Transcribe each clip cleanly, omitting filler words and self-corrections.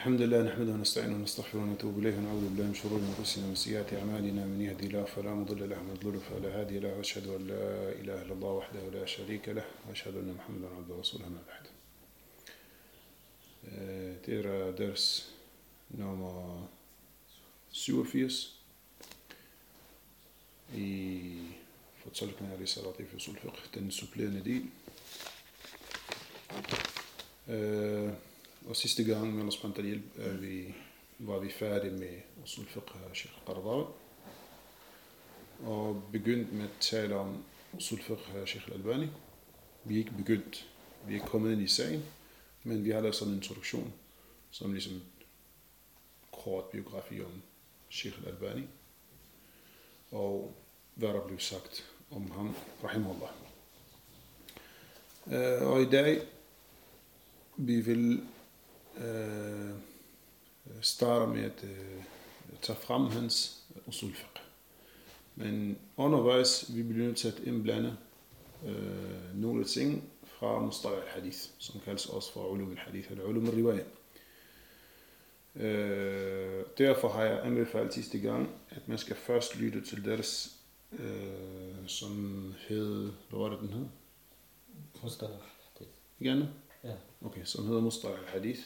الحمد لله نحمده ونستعينه ونستغفره ونتوب إليه ونعوذ بالله من شرور أنفسنا ومن سيئات أعمالنا من يهدي الله فلا مضل له ومن يضلل فلا هادي له وأشهد أن لا إله إلا الله وحده لا شريك له وأشهد أن محمدا عبده ورسوله ما بعد. Det er deres nummer 87 i fortolkningen af Risalat i Usul Fiqh, den supplerende del. Og sidste gang med Allahs hjælp var vi færdige med Usul Fiqh af Sheikh Qaradawi og begyndte med at tale om Usul Fiqh af Sheikh Al-Albani. Vi er ikke begyndt, vi er ikke kommet ind i sagen, men vi har lavet sådan en introduktion, som ligesom en kort biografi om Sheikh Al-Albani og hvad der blev sagt om ham, rahimahullah. Og i dag vi vil starte med at tage frem hans usul fiqh. Men undervejs vi bliver nødt til at indblande nogle ting fra mustalah al-hadith, som kaldes også for ulum al-hadith eller ulum al-riwaya. Derfor har jeg anbefalet sidste gang, at man skal først lytte til deres, som hed, hvad var det den hed? Mustalah al-hadith. Igen? Ja. Okay, som hedder mustalah al-hadith.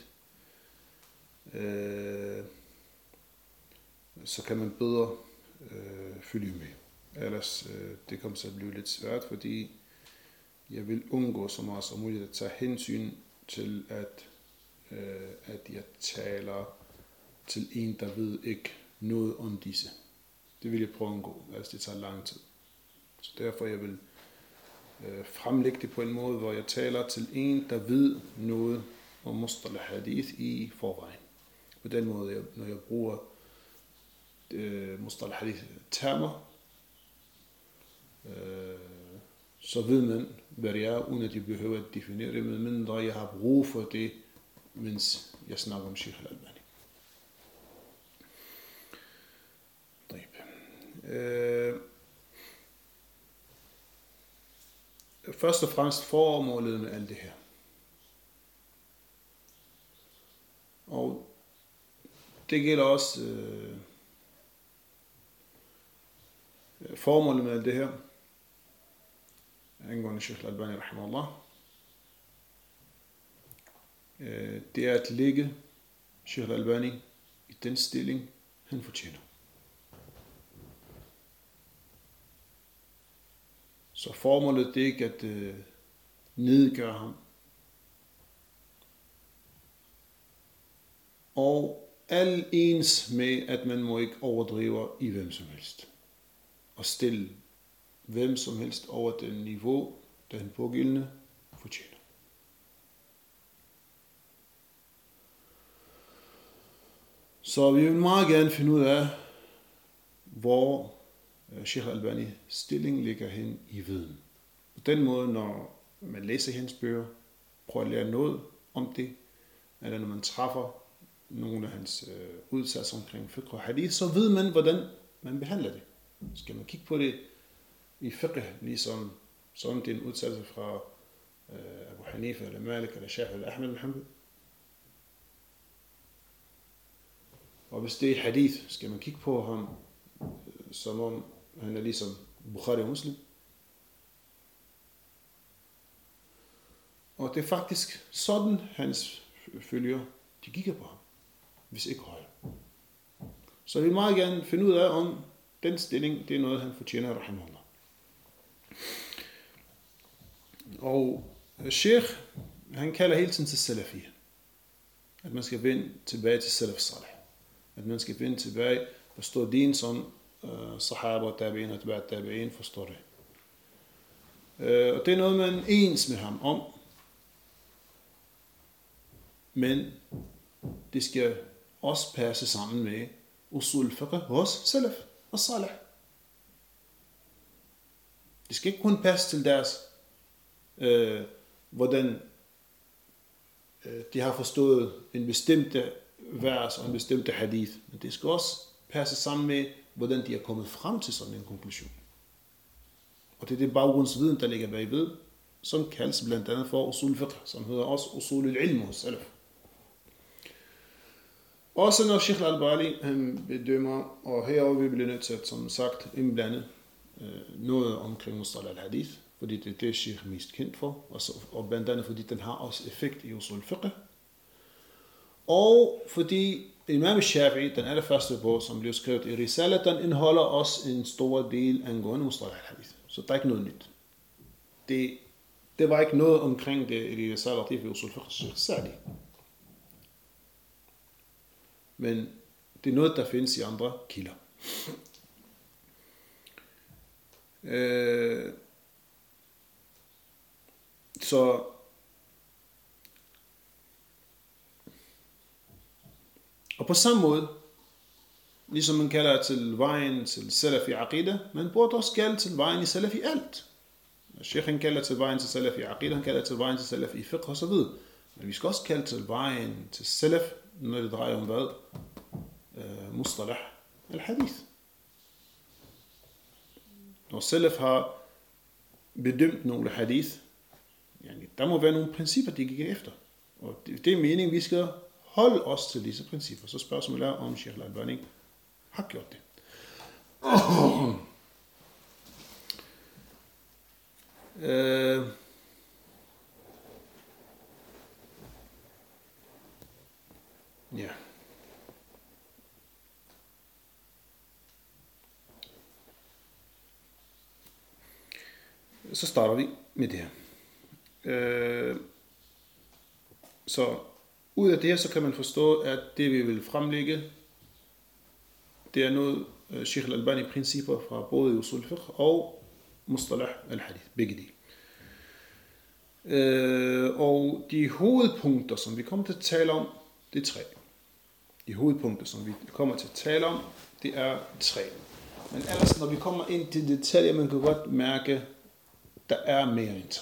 Så kan man bedre følge med. Ellers det kommer til at blive lidt svært, fordi jeg vil undgå så meget som muligt at tage hensyn til, at jeg taler til en, der ved ikke noget om disse. Det vil jeg prøve at undgå, altså det tager lang tid. Så derfor jeg vil fremlægge det på en måde, hvor jeg taler til en, der ved noget om mustalah hadith i forvejen. På den måde, når jeg bruger mustalah hadith termer, så ved man, hvad det er, uden at jeg behøver at definere det, men mindre jeg har brug for det, mens jeg snakker om Sheikh Al-Albani. Først og fremmest formålet med alt det her. Og det gælder også formålet med alt det her angående Sheikh Al-Albani rahimahullah. Det er at lægge Sheikh Al-Albani i den stilling han fortjener. Så formålet det er ikke at nedgøre ham. Og al ens med, at man må ikke overdrive i hvem som helst. Og stille hvem som helst over den niveau, der den pågældende fortjener. Så vi vil meget gerne finde ud af, hvor Sheikh Al-Albani stilling ligger hen i viden. På den måde, når man læser hendes bøger, prøver at lære noget om det, eller når man træffer nogle af hans udsatser omkring fiqh og hadith, så ved man, hvordan man behandler det. Skal man kigge på det i fiqh, ligesom som det er en udsættelse fra Abu Hanifa, eller Malik, eller Shafi, eller Ahmed al-Hanbali. Og hvis det er hadith, skal man kigge på ham, som om han er ligesom Bukhari og Muslim. Og det er faktisk sådan, hans følger, de kigger på ham, hvis ikke højere. Så vi vil meget gerne finde ud af, om den stilling, det er noget, han fortjener, rahimahullah. Og Sheikh, han kalder hele tiden til salafiyya. At man skal vende tilbage til salaf salih. At man skal vende tilbage, forstå din som sahaba, tabi'in og tabi'in forstår det. Og det er noget, man ens med ham om. Men det skal også passe sammen med usul fiqh hos salaf og salih. Det skal ikke kun passe til deres, hvordan de har forstået en bestemte vers og en bestemte hadith. Men det skal også passe sammen med, hvordan de er kommet frem til sådan en konklusion. Og det er det baggrundsviden, der ligger bagved, som kaldes blandt andet for usul fiqh, som hedder også usul al-ilm hos salaf. Også når Sheikh Al-Albani han bedømmer, og herover vi bliver nødt til at, som sagt, indblande noget omkring Mustalah al-Hadith, fordi det er det, Sheikh er mest kendt for, og blandt andet fordi den har også effekt i usul fiqh, og fordi Imam Shafi'i, den allerførste bog, som blev skrevet i Risala, den indeholder også en stor del angående Mustalah al-Hadith. Så der er ikke noget nyt. Det var ikke noget omkring det i Risala Latif i usul fiqh særligt. Men det er noget, der findes i andre kilder. Og på samme måde, ligesom man kalder til vejen til salaf i aqida, man burde også kalde til vejen i salaf i alt. Sheikhen kalder til vejen til salaf i aqida, han kalder til vejen til salaf i fiqh og så videre. Men vi skal også kalde til vejen til salaf, når det drejer om hvad? Mustalah al-Hadith. Når salaf har bedømt nogle hadith, der må være nogle principper, de gik efter. Og det er meningen, vi skal holde os til disse principper. Så spørgsmålet er, om Sheikh Al-Albani har gjort det. Ja. Så starter vi med det her. Så ud af det her, så kan man forstå, at det vi vil fremlægge, det er noget Sheikh Al-Albani principper fra både usul fiqh og Mustalah al-Hadith, begge dele. Og de hovedpunkter, som vi kommer til at tale om, det er 3. De hovedpunkter, som vi kommer til at tale om, det er 3. Men ellers, når vi kommer ind til detaljer, man kan godt mærke, der er mere end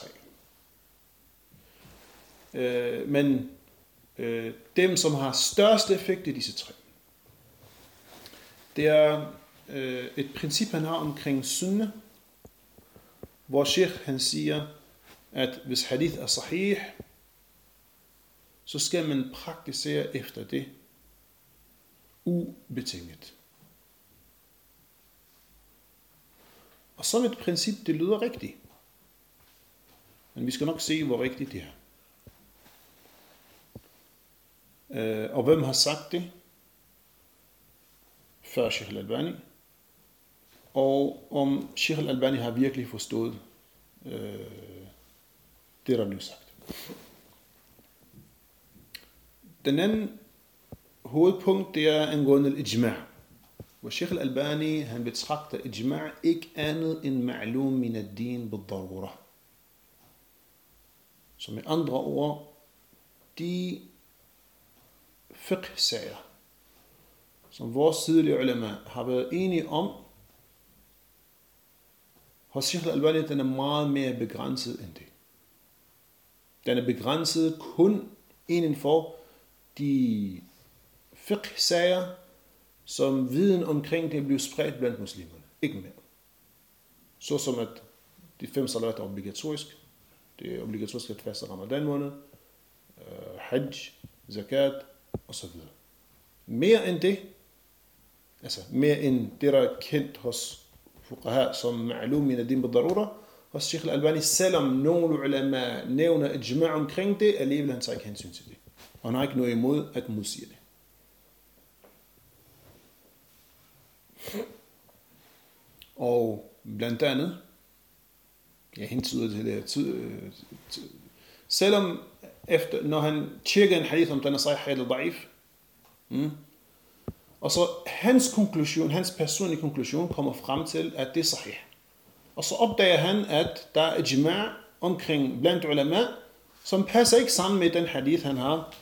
3. Men dem, som har størst effekt, er disse 3. Det er et princip, han har omkring sunnah, hvor Sheikh han siger, at hvis hadith er sahih, så skal man praktisere efter det ubetinget. Og som et princip, det lyder rigtigt. Men vi skal nok se, hvor rigtigt det er. Og hvem har sagt det? Før Sheikh Al-Albani. Og om Sheikh Al-Albani har virkelig forstået det, der blev sagt. Den anden hovedpunkt, det er angående al-ijma'. Hvor Sheikh Al-Albani, han betragter ijma' ikke andet end ma'lum min ad-din bid-darura. Så med andre ord, de fiqh-sager, som vores tidligere ulema har været enige om, hos Sheikh Al-Albani, den er meget mere begrænset end det. Den er begrænset kun inden for de fiqh-sager, som viden omkring det bliver spredt blandt muslimerne. Ikke mere. Så som at de 5 salat er obligatorisk. Det er obligatorisk at faste Ramadan måned, hajj, zakat og så videre. Mere end det, altså mere end det, der er kendt hos fuqaha som ma'lum min ad-din bid-darura, hos Sheikh Al-Albani, selvom nogle ulema nævner ijma' omkring det, alligevel han tager ikke hensyn til det. Og han har ikke noget imod at modsige det. Og blandt andet, jeg hentyder til det, selvom efter, når han tjekker en hadith, om den er sahih eller da'if, og så hans personlige konklusion kommer frem til, at det er sahih. Og så opdager han, at der er ijma' omkring blandt ulama, som passer ikke sammen med den hadith, han har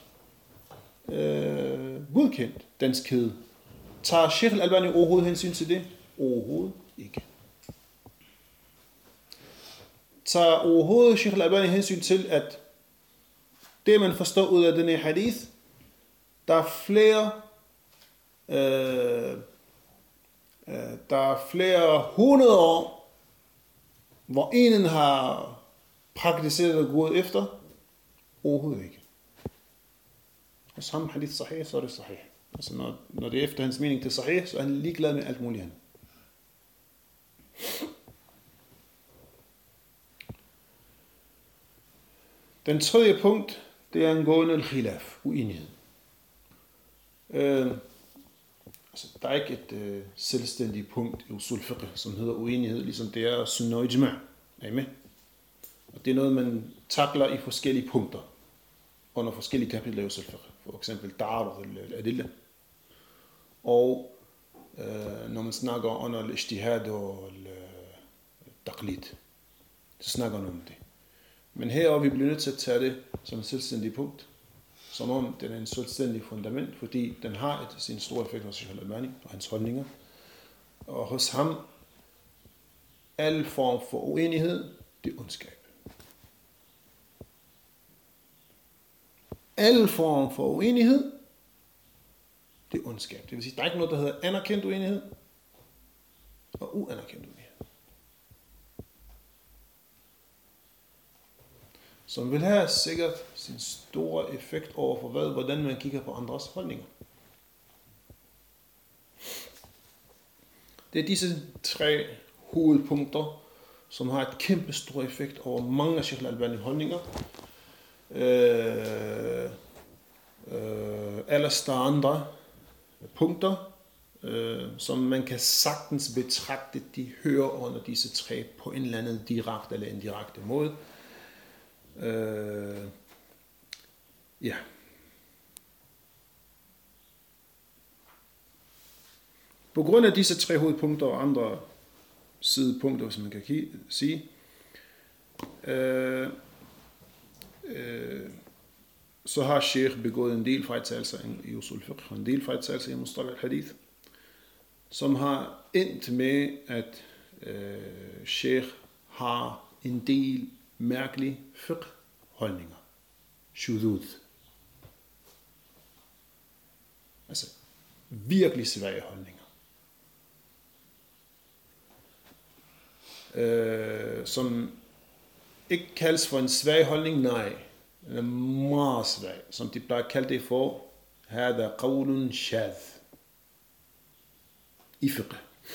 godkendt, dens kæde. Tager Sheikh Al-Albani overhovedet hensyn til det? Overhovedet ikke. Tager overhovedet Sheikh Al-Albani hensyn til, at det man forstår ud af denne hadith, der er flere 100 år, hvor enen har praktiseret og gået efter, overhovedet ikke. Og samme hadith sahih, så er det sahih. Altså når det er efter hans mening til sahih, så er han ligeglad med alt muligt andet. Den tredje punkt, det er angående al-khilaf, uenighed. Altså, der er ikke et selvstændigt punkt i usul fiqh, som hedder uenighed, ligesom det er sunnah og ijma'. Er I med? Og det er noget, man takler i forskellige punkter, under forskellige kapitler i usul fiqh. For eksempel ta'arud eller adilla. Og når man snakker under al-ijtihad og al-taqlid, så snakker man om det. Men her er vi blevet nødt til at tage det som et selvstændigt punkt, som om den er en selvstændig fundament, fordi den har sin store effekt hos Sheikh al-Albani og hans holdninger. Og hos ham, al form for uenighed, det er ondskab. Al form for uenighed, det er ondskab. Det vil sige, der er ikke noget, der hedder anerkendt uenighed og uanerkendt uenighed. Som vil have sikkert sin store effekt over for hvordan man kigger på andres holdninger. Det er disse 3 hovedpunkter, som har et kæmpe stor effekt over mange af Sheikh al-Albani holdninger. Ellers der er andre punkter, som man kan sagtens betragte, de hører under disse 3 på en eller anden direkte eller indirekte måde. Ja. På grund af disse 3 hovedpunkter og andre sidepunkter, hvis man kan sige, så har Sheikh begået en del fejltagelser i usul fiqh, en del fejltagelser i mustalah al-hadith, som har endt med, at Sheikh har en del mærkelige fiqh-holdninger. Shudud. Altså virkelig svage holdninger. Som ikke kaldes for en svag holdning, nej. Den er meget svag. Som de plejer at kalde det for, hada qawlun shadh. I fiqh.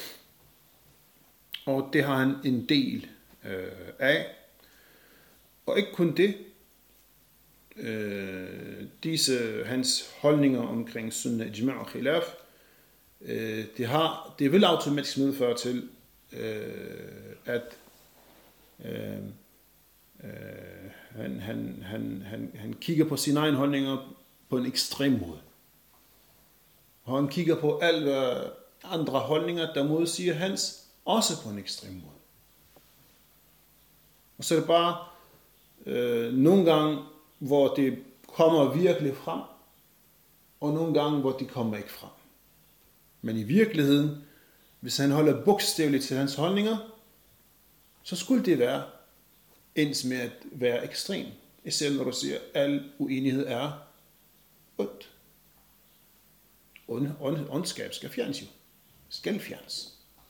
Og det har han en del af. Og ikke kun det, hans holdninger omkring sunnah, ijma' og khilaf, det vil automatisk medføre til, at han kigger på sine egne holdninger på en ekstrem måde. Og han kigger på alle andre holdninger, der modsiger hans, også på en ekstrem måde. Og så er det bare nogle gange, hvor det kommer virkelig frem, og nogle gange, hvor det kommer ikke frem. Men i virkeligheden, hvis han holder bogstaveligt til hans holdninger, så skulle det være ens med at være ekstrem. Især når du siger, at al uenighed er ondt. Ondskab skal fjernes jo. Skal fjernes.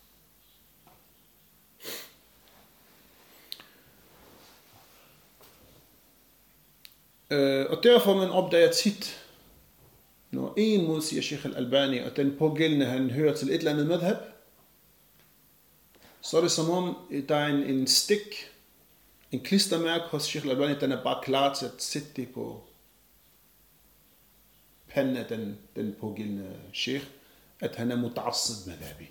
Og derfor man opdager tit, når en modsiger Sheikh al-Albani, og den pågældende han hører til et eller andet madhab, så er det som om, der er en stik, en klistermærke hos Sheikh al-Albani, den er bare klar til at sætte det på panden af den pågældende sheikh, at han er muta'assib madhabi.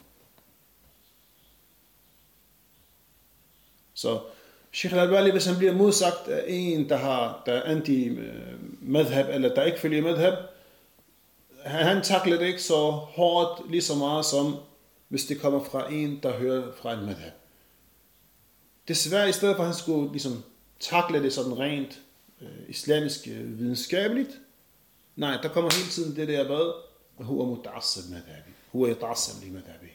Så Sheikh al-Albani, hvis han bliver modsagt af en, der er anti-madhab, eller der ikke følger madhab, han takler det ikke så hårdt, lige så meget som hvis det kommer fra en, der hører fra en madhab. Desværre, i stedet for at han skulle ligesom takle det sådan rent islamisk videnskabeligt, nej, der kommer hele tiden det der hvad? Huwa muta'assib madhabi. Huwa yata'assib li madhabi.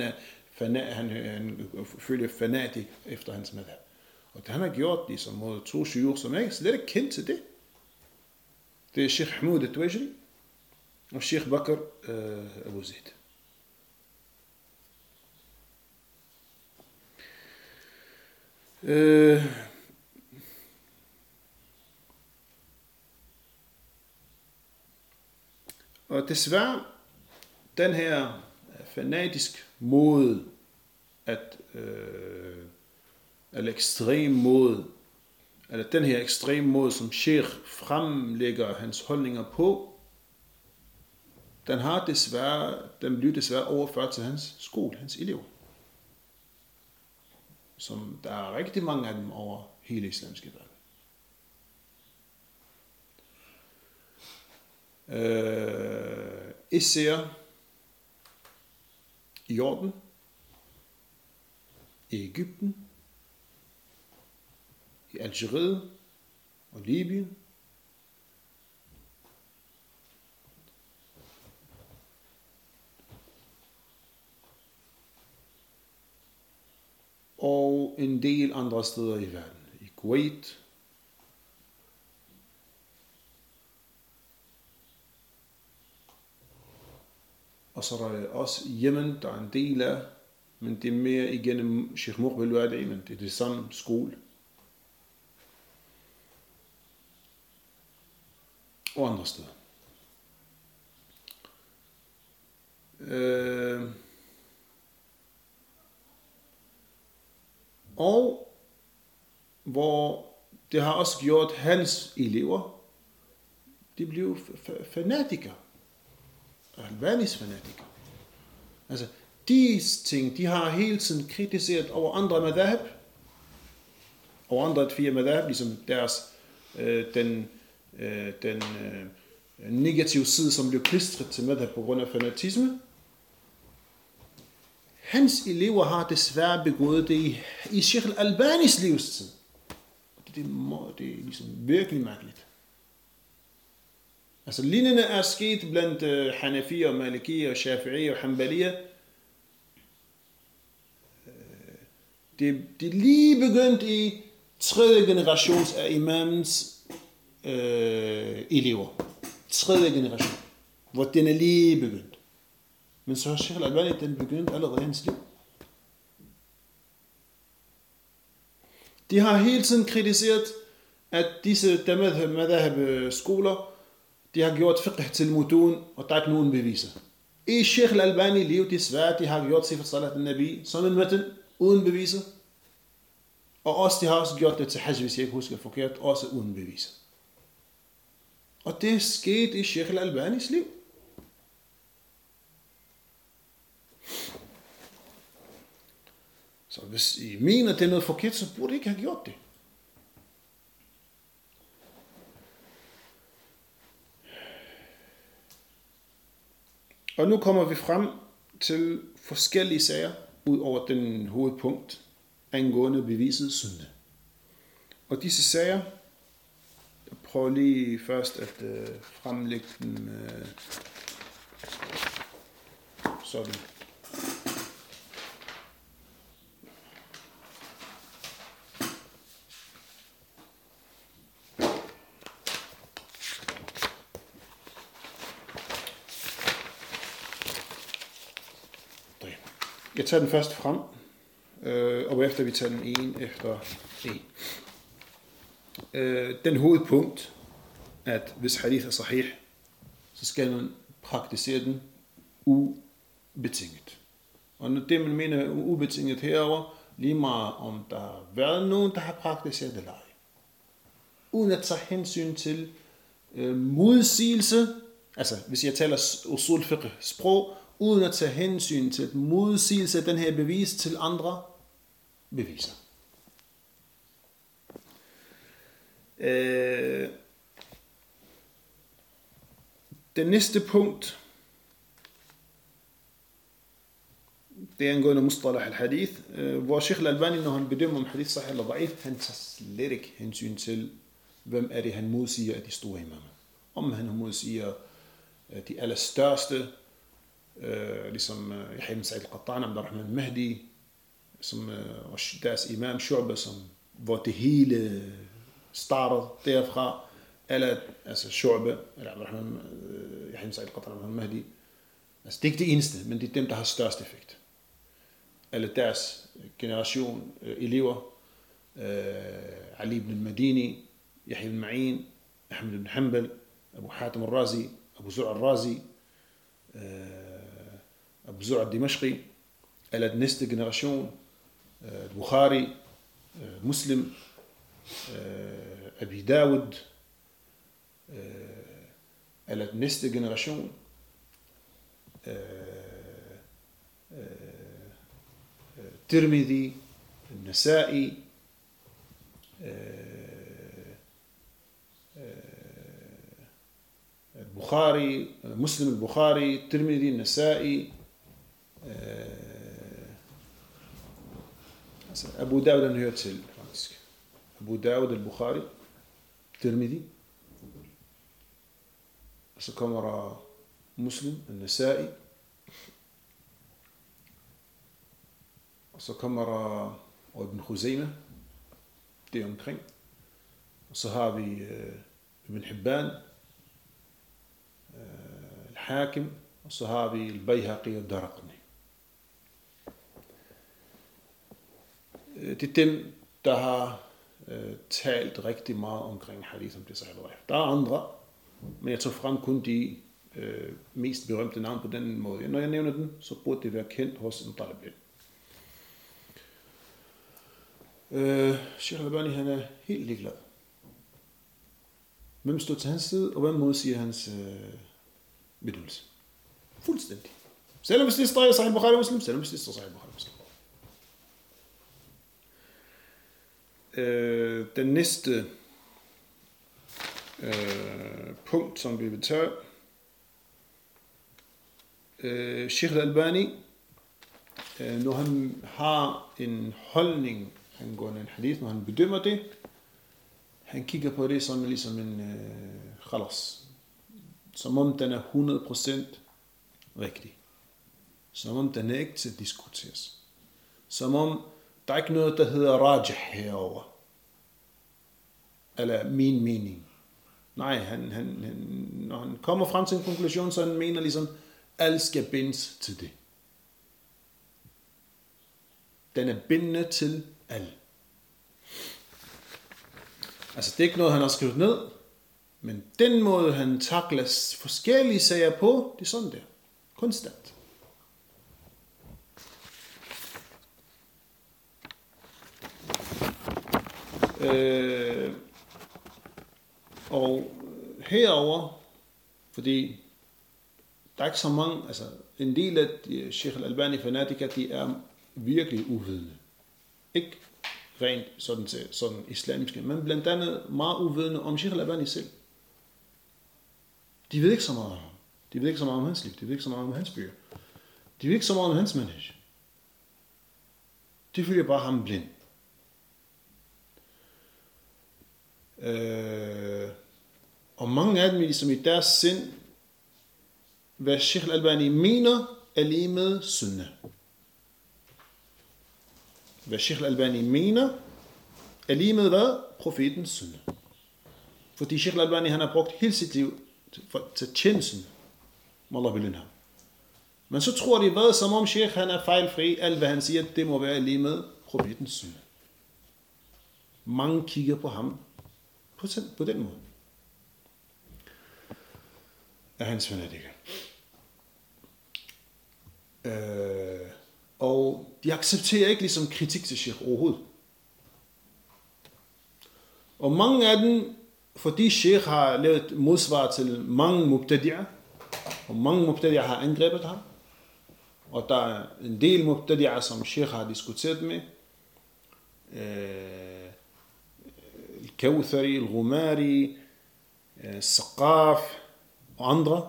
Han følger fanatik efter hans madhab. Og det han har gjort ligesom mod 2 shuyukh, som er slet ikke kendt til det. Det er Sheikh Hamoud al-Tuwajri og Sheikh Bakr Abu Zaid. Og desværre, den her fanatisk måde, eller ekstrem måde, eller den her ekstrem måde, som Sheikh fremlægger hans holdninger på, den bliver desværre overført til hans skole, hans elever. Som der er rigtig mange af dem over hele islamiske verden. Især i Jordan, i Egypten, i Algeriet og Libyen. Og en del andre steder i verden. I Kuwait. Og så er der også Yemen, der er en del af, men det er mere igennem Sheikh Muqbil Wadi, men det er det samme skole. Og andre steder. Og hvor det har også gjort hans elever, de blev fanatikere. Albanis fanatikere. Altså, de ting, de har hele tiden kritiseret over andre madhab, over andre fire madhab, ligesom deres, den negative side, som blev klistret til madhab på grund af fanatisme. Hans elever har desværre begået det i Sheikh al-Albanis livstid. Det er ligesom virkelig mærkeligt. Altså lignende er sket blandt Hanafier og Malikier og Shafi'ier og Hanbalier. Det er lige begyndt i 3. generations af imamens elever. 3. generation, hvor den er lige begyndt. Men så har Sheikh al-Albani, den begyndt allerede i hans liv. De har hele tiden kritiseret, at disse madhab-skoler, de har gjort fiqh til mutun, og der er ikke nogen beviser. I Sheikh al-Albani liv, desværre, de har gjort sifat salat al-Nabi som en matan, uden beviser. Og også, de har også gjort det til hajj, hvis jeg ikke husker forkert, også uden beviser. Og det er sket i Sheikh al-Albanis liv. Så hvis I mener, det er noget forkert, så burde I ikke have gjort det. Og nu kommer vi frem til forskellige sager, ud over den hovedpunkt, angående beviset synde. Og disse sager, jeg prøver lige først at fremlægge dem sådan. Jeg tager den først frem, og efter vi tager den en efter en. Den hovedpunkt, at hvis hadith er sahih, så skal man praktisere den ubetinget. Og når det man mener ubetinget herover, lige meget om der har været nogen, der har praktiseret det eller ej. Uden at tage hensyn til modsigelse, altså hvis jeg taler usul fiqh sprog, uden at tage hensyn til modsigelse af den her bevis til andre beviser. Den næste punkt, det er angående mustalah al-hadith, hvor Sheikh al-Albani, når han bedømmer om hadith sahih eller da'if, han tager slet ikke hensyn til, hvem er det, han modsiger af de store imamer. Om han modsiger de allerstørste, ligesom Yahya ibn Sa'id al-Qattan, Abdurrahman al-Mahdi, som deres imam Shu'ba, som hvor det hele starter derfra, eller altså Shu'ba, eller Abdurrahman, Yahya ibn Sa'id al-Qattan, Abdurrahman al-Mahdi. Altså det er ikke det eneste, men det er dem, der har størst effekt. Eller deres generation elever, Ali ibn al-Madini, Yahya ibn Ma'in, Ahmed ibn Hanbal, Abu Hatim al-Razi, Abu Zur al-Razi, Abu Zur al-Dimashqi, eller den næste generation, Bukhari, Muslim, Abi Dawud, eller den næste generation, Tirmidhi, Nasa'i, Bukhari, Muslim al-Bukhari, Tirmidhi, Nasa'i, altså Abu Dawud han hører til faktisk. Abu Dawud al-Bukhari, Tirmidhi, og så kommer der Muslim, al-Nasa'i, og så kommer der Ibn Khuzaymah, det er omkring, og så har vi Ibn Hibban, Al-Hakim, og så har vi Al-Bayhaqi og Daraqni. Det er dem, der har talt rigtig meget omkring hadith om det sahih al-dhaif. Der er andre, men jeg tager frem kun de mest berømte navn på den måde. Når jeg nævner den, så burde det være kendt hos en talib. Sheikh al-Albani, han er helt ligeglad. Hvem står til hans side, og hvem modsiger hans bedømmelse? Fuldstændig. Selvom hvis det står Sahih Bukhari Muslim, selvom hvis det står Sahih Bukhari Muslim. Den næste punkt, som vi vil tage, Sheikh al-Albani, når han har en holdning angående en hadith, når han bedømmer det, han kigger på det som ligesom en khalas, som om den er 100% rigtig, som om den er ikke til at diskuteres, som om der er ikke noget, der hedder rajah herover, eller min mening. Nej, når han kommer frem til en konklusion, så han mener ligesom, alt skal bindes til det. Den er bindende til alle. Altså det er ikke noget, han har skrevet ned, men den måde, han takler forskellige sager på, det er sådan der. Konstant. Og herover, fordi der er ikke så mange, altså en del af de Sheikh al-Albani fanatikere, de er virkelig uvidende. Ikke rent sådan islamiske, men blandt andet meget uvidende om Sheikh al-Albani selv. De ved ikke så meget om ham. De ved ikke så meget om hans liv. De ved ikke så meget om hans bøger. De ved ikke så meget om hans manhaj. De følger bare ham blind. Og mange af dem, ligesom i deres sind, hvad Sheikh al-Albani mener, er lige med sunnah. Hvad Sheikh al-Albani mener, er lige med hvad? Profetens sunnah. Fordi Sheikh al-Albani, han har brugt hele sit liv til at tjene sunnah. Må Allah belønne ham. Men så tror de, hvad, som om Sheikh, han er fejlfri. Alt hvad han siger, det må være lige med profetens sunnah. Mange kigger på ham på den måde. Af hans fanatiker. Og de accepterer ikke ligesom kritik til Sheikh overhovedet. Og mange af dem, fordi Sheikh har lavet modsvar til mange mubtadi'er, og mange mubtadi'er har angrebet ham, og der er en del mubtadi'er, som Sheikh har diskuteret med, Al-Kawthari, Al-Ghumari, Al-Saqaf og andre,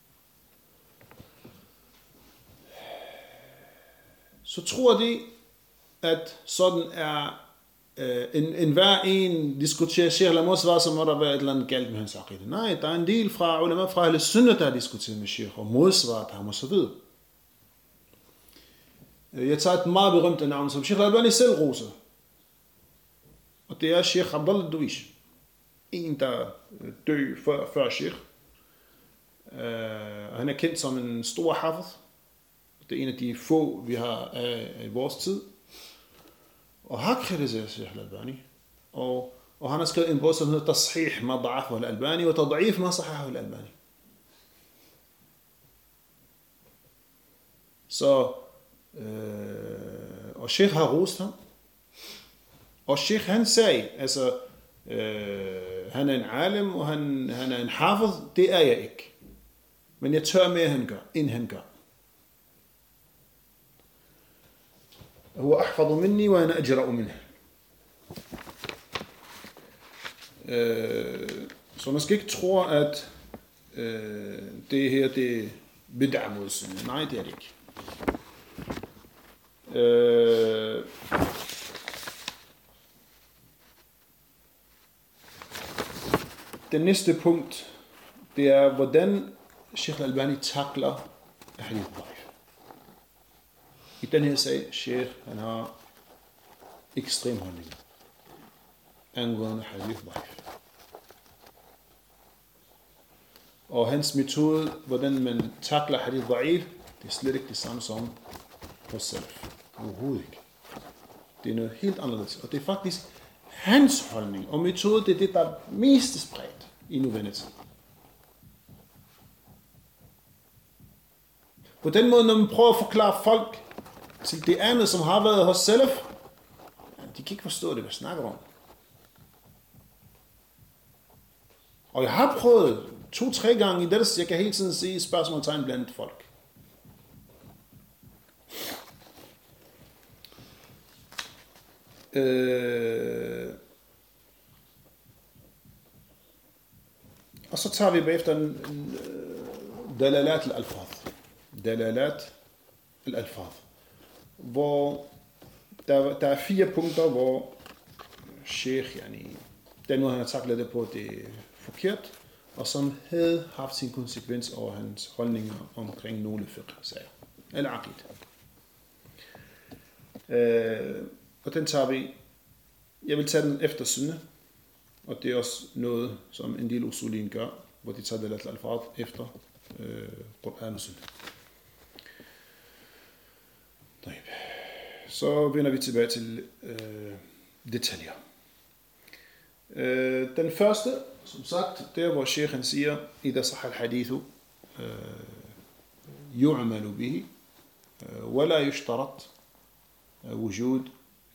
så tror de, at sådan er en hver en diskuterer Sheikh al-Modsvar, så må der være et eller andet galt med hans aqida. Nej, der er en del fra ulema fra alle sunnah, der har diskuteret med Sheikh, og modsvaret ham og så videre. Jeg tager et meget berømt navn, som Sheikh al-Albani selv roser. Og det er Sheikh Abdullah Duish. En, der døde før Sheikh. Og han er kendt som en stor hafiz. Det er en af de få, vi har af vores tid. Og har kritiseret Sheikh al-Albani. Og han har skrevet en bog, som hedder Tashih ma da'afahu al-Albani, og Tad'if ma sahahahu al-Albani. Så, og Sheikh har rost ham. Og Sheikh han sagde, altså, han er en alim, og han er en hafid, det er jeg ikke. Men jeg tør mere, end han gør. هو أحفظ مني وأنا أجرأ منه. Så man skal ikke tro, at det her, det bid'a mod sunnah. Nej, det er det ikke. Den næste punkt, det er, hvordan Sheikh Al-Albani takler hadith da'if. I den her sag, Sheikh, han har ekstrem holdning angående hadith da'if. Og hans metode, hvordan man takler hadith da'if, det er slet ikke det samme som hos salaf. Overhovedet ikke. Det er noget helt anderledes. Og det er faktisk hans holdning og metode, det er det, der er mest spredt i nuværende tid. På den måde, når man prøver at forklare folk til det andet, som har været hos salaf, de kan ikke forstå det, hvad jeg snakker om. Og jeg har prøvet 2-3 gange i dette, jeg kan hele tiden se spørgsmålstegn blandt folk. Og så tager vi bagefter en dalalat al-alfaz. Dalalat al-alfaz. Hvor der er 4 punkter, hvor Sheikh, den måde han har taklet det på, det er forkert, og som havde haft sin konsekvens over hans holdninger omkring nogle fiqh-sager. Eller aqid. Og den tager vi. Jeg vil tage den efter sunnah, og det er også noget, som en del usulin gør, hvor de tager dalat al-alfaz efter Qur'an og sunnah. Så vender vi tilbage til detaljer. Den første, som sagt, det er, hvor Sheikhen siger, إذا صح الحديث يعمل به ولا يشترط وجود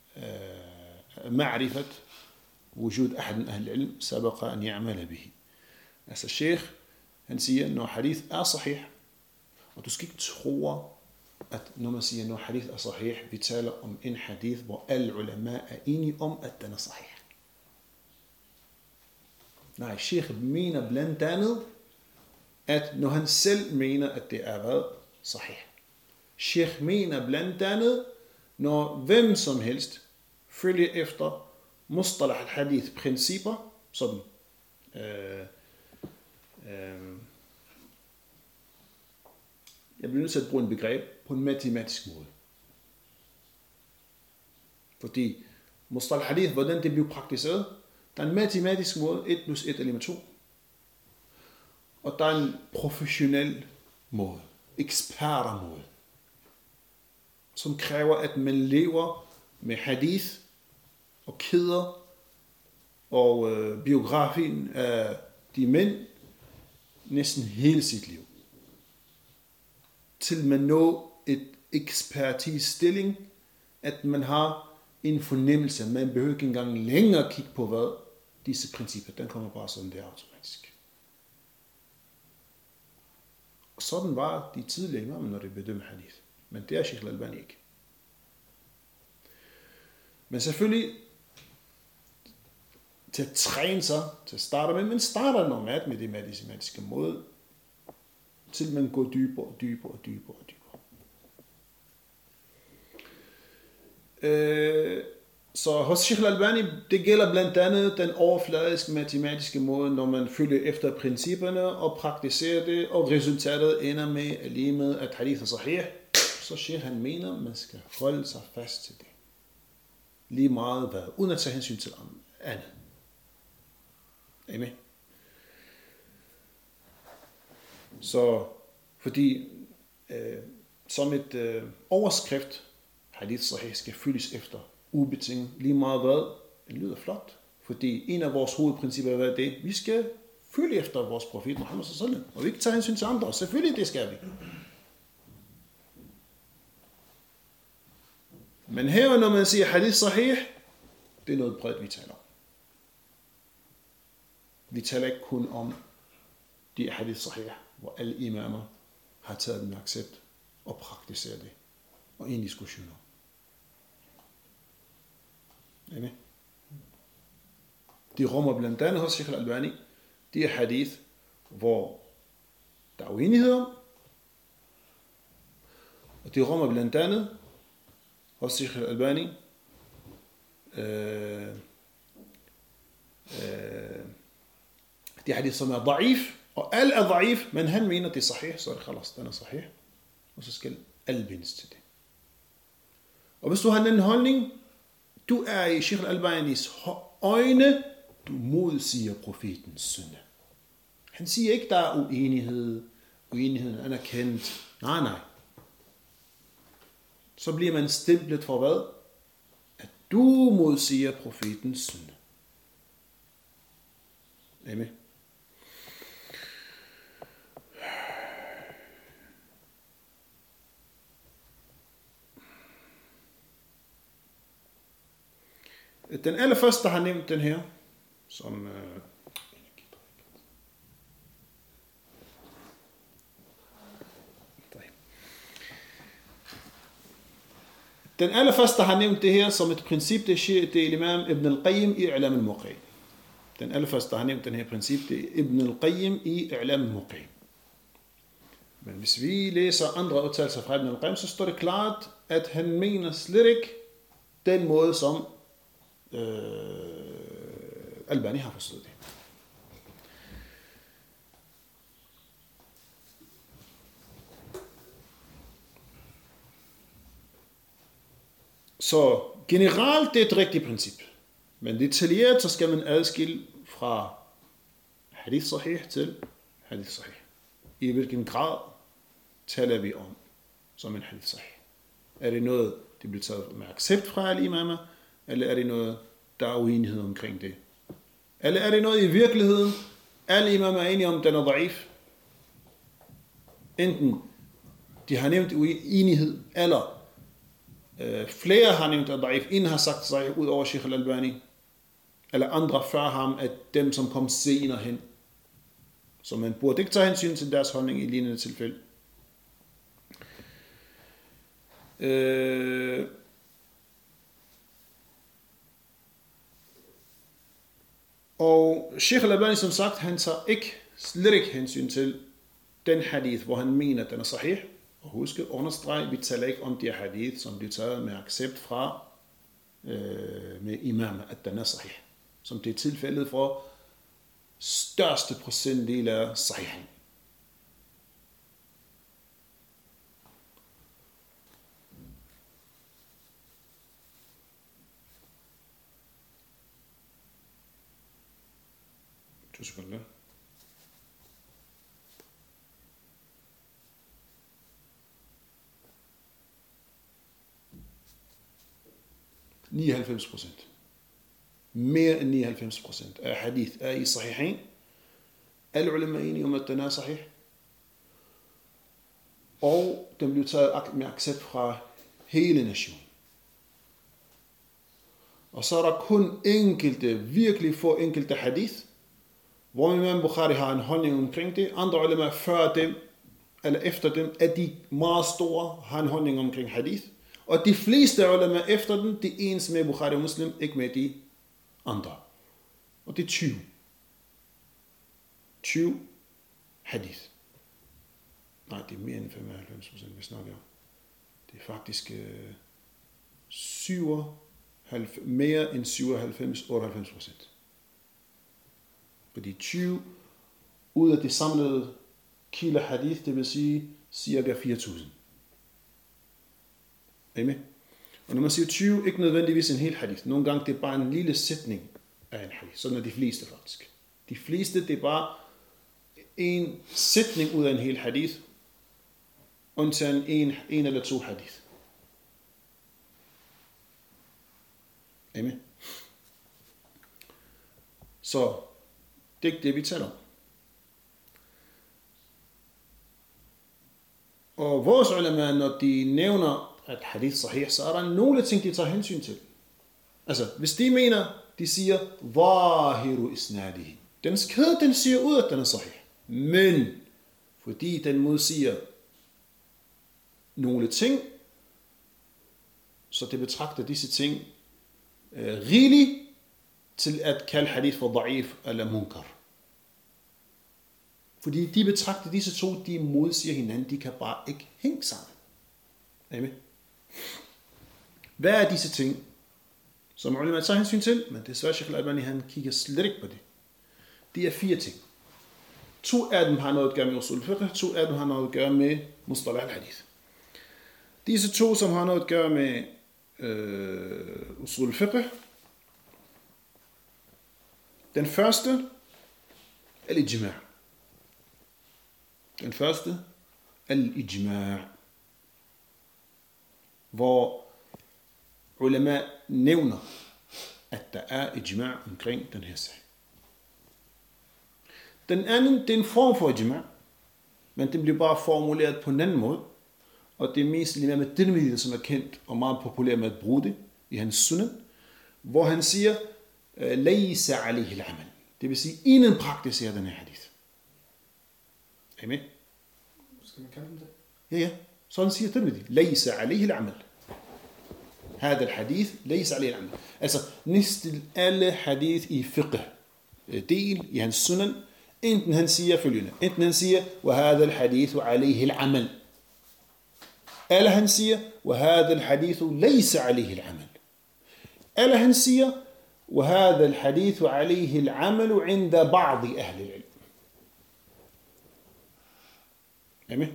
معرفة وجود أحد من أهل العلم سبق أن يعمل به. Altså Sheikh, han siger, når hadith er sahih, og du skal ikke tro, at når man siger, når hadith er sahih, vi taler om en hadith, hvor alle ulama er enige om, at den er sahih. Nej, Sheikh mener blandt andet, at når han selv mener, at det er været sahih. Sheikh mener blandt andet, når hvem som helst følger efter mustalah al-hadith principper, sådan jeg bliver nødt til at bruge en begreb på en matematisk måde. Fordi mustalah al-hadith, hvordan det bliver praktiseret, der er en matematisk måde, 1 + 1 er lig med 2. Og der er en professionel måde, ekspertermåde, som kræver, at man lever med hadith og kæder og biografien af de mænd næsten hele sit liv. Til man når et ekspertisestilling, at man har en fornemmelse. Man behøver ikke engang længere kigge på, hvad disse principper, den kommer bare sådan der automatisk. Og sådan var de tidligere imamer, når de bedømte hadith. Men det er Sheikh Al-Albani ikke. Men selvfølgelig, til at træne sig, til at starte med, man starter normalt med det matematiske måde, til man går dybere og dybere og dybere og dybere. Så hos Sheikh Al-Albani, det gælder blandt andet den overfladiske matematiske måde, når man følger efter principperne og praktiserer det, og resultatet ender med lige med, at hadith er sahih, så Sheikh han mener, man skal holde sig fast til det. Lige meget hvad, uden at tage hensyn til andet. Amen. Så fordi som et overskrift, hadith sahih skal følges efter ubetinget lige meget hvad, det lyder flot. Fordi en af vores hovedprincipper er det, vi skal følge efter vores profet Muhammad sallallahu alaihi wasallam, og vi ikke tage hensyn til andre. Selvfølgelig det skal vi. Men her, når man siger hadith sahih, det er noget bredt, vi taler om. Vi taler ikke kun om de hadith sahih, hvor alle imamer har taget den accept og praktiserer det. Og ingen diskussioner. Enig? De rummer blandt andet hos Sheikh al-Albani, de er hadith, hvor der er uenighed om. Og de rummer blandt andet hos Sheikh al-Albani de hadith, som er da'if, og alle er da'if, men han mener, det er sahih, så er det khalas, den er sahih. Og så skal alle bindes til det. Og hvis du har den holdning, du er i Sheikh al-Albanis øjne, du modsiger profetens synde. Han siger ikke, der er uenighed. Uenigheden er anerkendt. Nej. Så bliver man stemplet for hvad? At du modsiger profetens synde. Amen. Den allerførste, der har nævnt den her, som den allerførste, der har nævnt det her som et princip, det er Imam Ibn al-Qayyim i I'lam al-Muqim. Den allerførste, der har nævnt den her princip, det er Ibn al-Qayyim i I'lam al-Muqim. Men hvis vi læser andre udtalelser fra Ibn al-Qayyim, så står det klart, at han mener slet ikke den måde, som Albani har forstået det. Så generelt det er et rigtigt princip. Men detaljeret så skal man adskille fra hadith sahih til hadith sahih. I hvilken grad taler vi om som en hadith sahih? Er det noget, det bliver taget med accept fra alle imamer, eller er det noget, der er uenighed omkring det? Eller er det noget i virkeligheden, alle imamer er enige om, den er da'if? Enten de har nævnt uenighed, eller flere har nævnt da'if, en har sagt sig ud over Sheikh al-Albani, eller andre før ham, at dem, som kom senere hen. Så man burde ikke tage hensyn til deres holdning i lignende tilfælde. Og Sheikh al-Albani, som sagt, han tager slet ikke hensyn til den hadith, hvor han mener, at den er sahih. Og husk at understrege, vi taler ikke om de hadith, som bliver taget med accept fra med imam, at den er sahih. Som det er tilfældet for største procentdel af sahih. Sekunder. Mere end 99% af hadith er i sahihain. Alle ulema er enige om, at den er sahih. Og den bliver taget med accept fra hele nationen. Og så er der kun virkelig få enkelte hadith, hvor Imam Bukhari har en holdning omkring det. Andre ulema før dem, eller efter dem, er de meget store, har en holdning omkring hadith. Og de fleste ulema efter dem, de er ens med Bukhari og Muslim, ikke med de andre. Og det er 20. 20 hadith. Nej, det er mere end 95%, vi snakker om. Det er faktisk mere end 97-98%. Fordi 20 ud af det samlede kilder hadith, det vil sige cirka 4.000. Er I med? Og når man siger 20, ikke nødvendigvis en hel hadith. Nogle gange det er bare en lille sætning af en hadith. Sådan er de fleste faktisk. De fleste det er bare en sætning ud af en hel hadith. Undtagen en eller to hadith. Er I med? Så det er ikke det, vi taler om. Og vores ulema, når de nævner at hadith sahih, så er der nogle ting, de tager hensyn til. Altså, hvis de mener, de siger, zahiru isnadihi. Dens kæde, den siger ud, at den er sahih. Men, fordi den modsiger nogle ting, så det betragter disse ting rigeligt til at kalde hadith for da'if eller munkar. Fordi de betragter disse to, de modsiger hinanden, de kan bare ikke hænge sammen. Er I med? Hvad er disse ting, som ulema tager hensyn til? Men desværre Sheikh Al-Albani, han kigger slet ikke på det. Det er 4 ting. 2 af dem har noget at gøre med usul fiqh, 2 af dem har noget at gøre med mustalah al-hadith. Disse 2, som har noget at gøre med usul fiqh, den første, al-ijma'. Den første, al-ijma'. Hvor ulema nævner, at der er ijma' omkring den her sag. Den anden, det er en form for ijma', men den bliver bare formuleret på en anden måde. Og det er mest lige med Tirmidhi, som er kendt og meget populær med at bruge det i hans sunan, hvor han siger, laysa alayhi al-amal. Det vil sige, ingen praktiserer den her hadith. Er I med? Skal man kalde dem det? Ja. Sådan siger Tirmidhi. Laysa alayhi al-amal. هذا الحديث ليس عليه العمل. Altså næsten alle hadith i fiqh del i hans sunan, enten han siger følgende, enten han siger وهذا الحديث عليه العمل, eller han siger وهذا الحديث ليس عليه العمل, eller han siger وهذا الحديث عليه العمل عند بعض أهل العلم. Amen.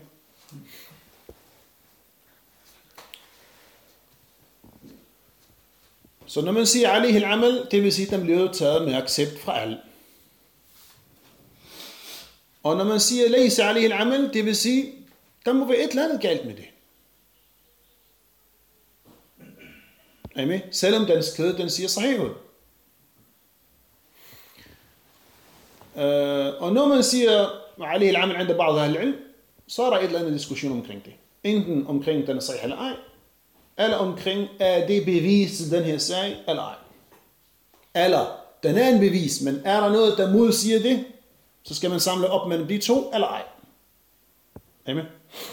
Så når man siger alayhi al-amal, det vil sige, at den bliver taget med accept fra alle. Og når man siger laysa alayhi al-amal, det vil sige, der må være et eller andet galt med det. Er I med? Selvom den skede, den siger sahih ud. Og når man siger alayhi al-amal عند بعض أهل العلم, så er der et eller andet diskussion omkring det. Enten omkring den er sahih eller ej, eller omkring, er det bevis til den her sag, eller ej. Eller, den er en bevis, men er der noget, der modsiger det, så skal man samle op mellem de to, eller ej. Amen.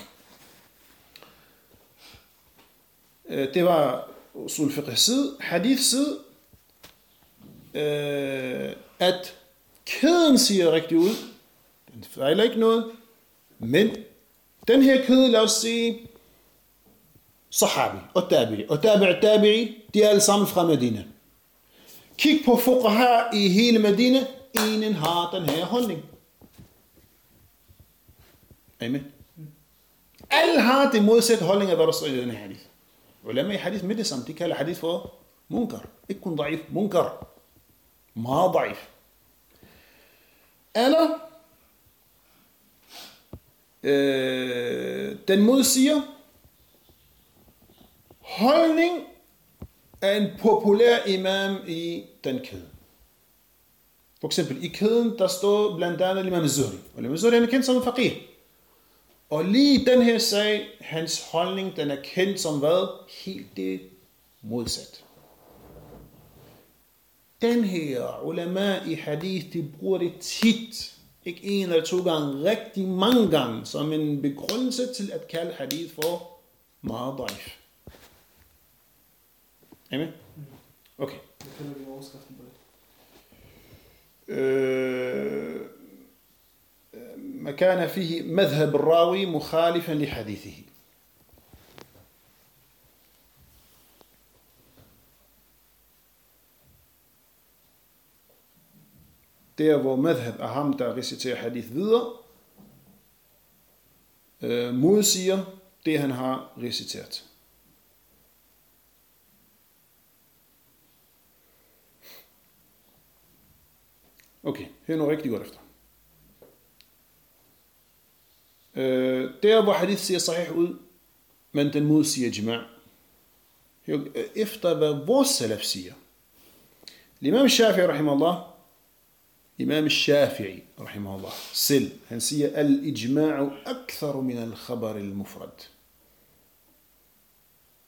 Det var usul fiqh side. Hadith side, at kæden siger rigtig ud. Den fejler ikke noget. Men den her kæde, lad os sige, sahabi og tabi'i, de er alle sammen fra Medina. Kig på fuqaha i hele Medina, ingen har den her holdning. Amen. Alle har det modsatte holdning af, hvad der står i den her hadith. Ulema i hadith med det samme, de kalder hadith for munkar. Ikke kun da'if, munkar. Meget da'if. Eller den modsiger holdning af en populær imam i den kæde. For eksempel i kæden, der står blandt andet Imam Zuhri. Og Imam Zuhri er kendt som en faqih. Og lige den her sag, hans holdning, den er kendt som hvad? Helt det modsat. Den her ulama i hadith, de bruger det tit, ikke 1 eller 2 gange, rigtig mange gange, som en begrundelse til at kalde hadith for meget da'if. Amen? Okay. Hvad kalder vi overskriften på det? ما كان فيه مذهب الراوي مخالفا لحديثه. Der hvor madhab af ham, der reciterer hadith videre, modsiger det, han har reciteret. Okay, hør nu rigtig godt efter. Der hvor hadith siger sahih ud, men den modsiger ijma'. Efter hvad vores salaf siger. Imam Shafi'i rahimahullah, Imam Shafi'i rahimahullah selv, han siger, al-ijma'u aktharu min al-khabar al-mufrad.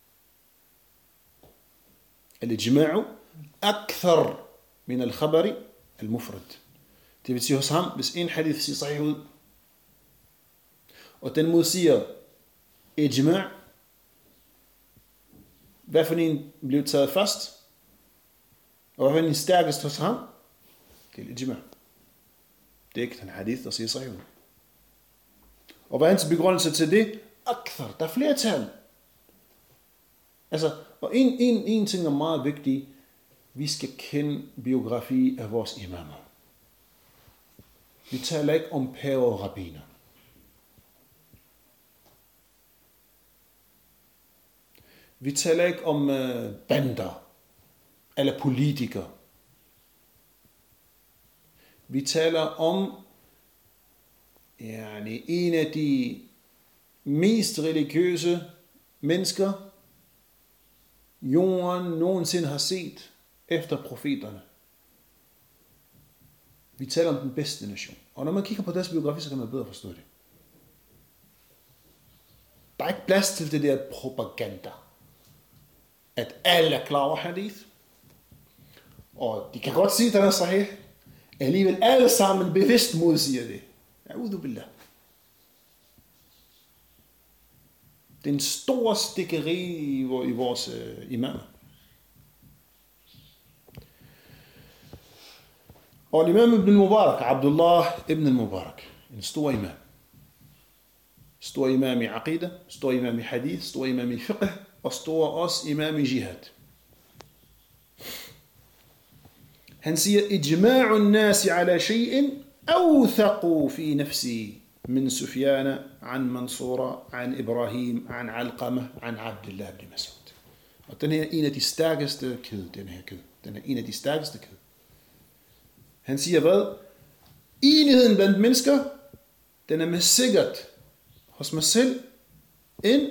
al-ijma'u akthar min al-khabari al-mufrad. Det vil sige hos ham, hvis en hadith siger sahih ud, og den modsiger ijma', hvad for en blev taget først? Og hvad for en stærkest hos ham? Det er ijma'. Det er ikke den hadith, der siger sahih ud. Og hvad er hans begrundelse til det? Akthar, der er flertal. Altså, og en ting er meget vigtig. Vi skal kende biografi af vores imamer. Vi taler ikke om paver og rabbiner. Vi taler ikke om bander eller politikere. Vi taler om en af de mest religiøse mennesker, jorden nogensinde har set efter profeterne. Vi taler om den bedste nation. Og når man kigger på deres biografi, så kan man bedre forstå det. Der er ikke plads til det der propaganda. At alle er klar over hadith. Og de kan godt sige, at den er sahih. Alligevel alle sammen bevidst modsiger det. A'udhu billah. Det er en stor stikkeri i vores imamer. Og imam ibn Mubarak, Abdullah ibn Mubarak, en stor imam. Stor imam i aqida, stor imam i hadith, stor imam i fiqh, og stor også imam i jihad. Han siger, ijma'u an-nas ala shay'in awthaqu fi nafsi min Sufyan an Mansura an Ibrahim an Alqamah an Abdullah ibn Mas'ud. Og den her er en af de stærkeste kæde, den er en af de stærkeste kæde. Han siger hvad? Enigheden blandt mennesker, den er med sikkert hos mig selv, end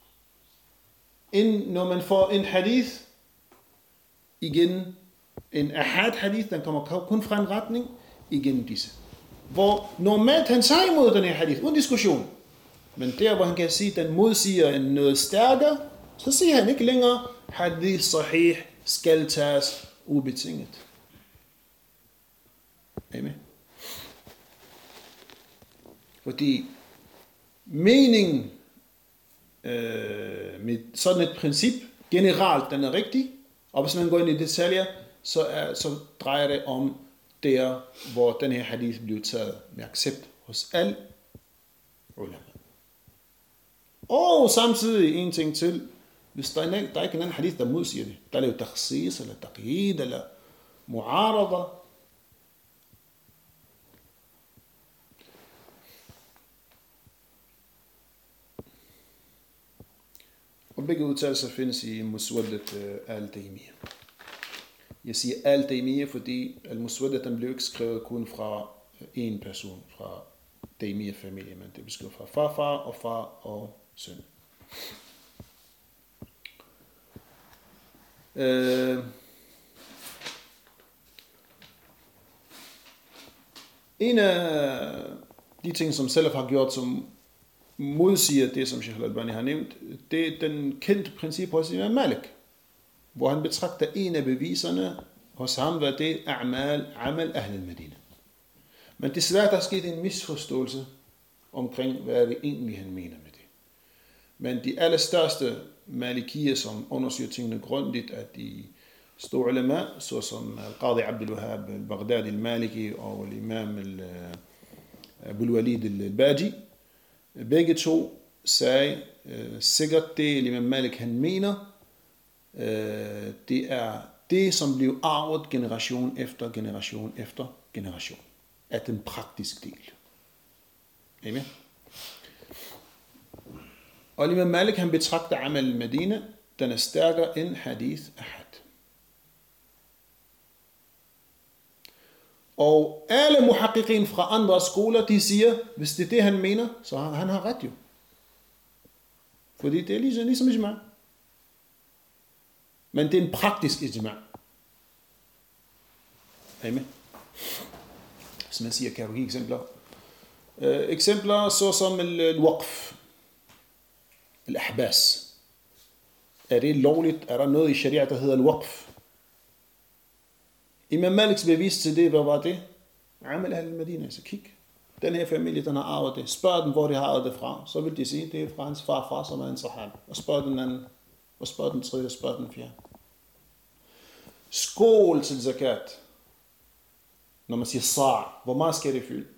når man får en hadith, igen en ahad hadith, den kommer kun fra en retning, igen disse. Hvor normalt han tager imod den her hadith, uden diskussion. Men der hvor han kan sige, den modsiger noget stærkere, så siger han ikke længere, hadith sahih skal tages ubetinget. Amen. Fordi meningen med sådan et princip generelt, den er rigtig, og hvis man går ind i detaljer, så drejer det om der, hvor den her hadith bliver taget med accept hos alle ulama. Og samtidig en ting til, hvis der er ikke en anden hadith, der modsiger det, der er jo takhsis, eller taqyid, eller mu'arada. Og begge udtalelser findes i Muswaddat al-Taymiyya. Jeg siger al-Taymiyya, fordi al-Muswaddat den blev ikke skrevet kun fra en person, fra Taymiyya-familien, men det blev skrevet fra farfar og far og søn. En af de ting, som Salaf har gjort, som modsiger det, som Sheikh al-Albani har nævnt, det er den kendte princip hos Imam Malik, hvor han betragter en af beviserne hos ham, hvad det er amal ahl al-Madina. Men desværre der er sket en misforståelse omkring, hvad det egentlig han mener med det. Men de allerstørste malikier, som undersøger tingene grundigt, er de store ulema, såsom al-Qadi Abdul Wahhab al-Baghdadi al-Maliki og imam Abul Walid al-Baji. Begge to sagde sikkert det, Imam Malik han mener, det er det, som blev arvet generation efter generation efter generation, af den praktiske del. Amen. Og Imam Malik han betragter amal al-Madina, den er stærkere end hadith ahad. Og alle muhaqqiqin fra andre skoler, de siger, hvis det er det, han mener, så han har ret jo. Fordi det er ligesom ijma'. Men det er en praktisk ijma'. Amen. Som man siger, kan du give eksempler? Eksempler såsom al-waqf, al-ahbas. Er det lovligt? Er der noget i sharia, der hedder al-waqf? Imam Maliks bevis til det, hvad var det? Amal Ahl al-Madina. Så kig. Den her familie, den har arvet det. Spørg den, hvor de har arvet det fra. Så vil de sige, det er fra hans farfar, som er en sahab. Og spørg den anden. Og spørg den tredje, og spørg den fjerde. Skål til zakat. Når man siger sa', hvor meget skal det fylde?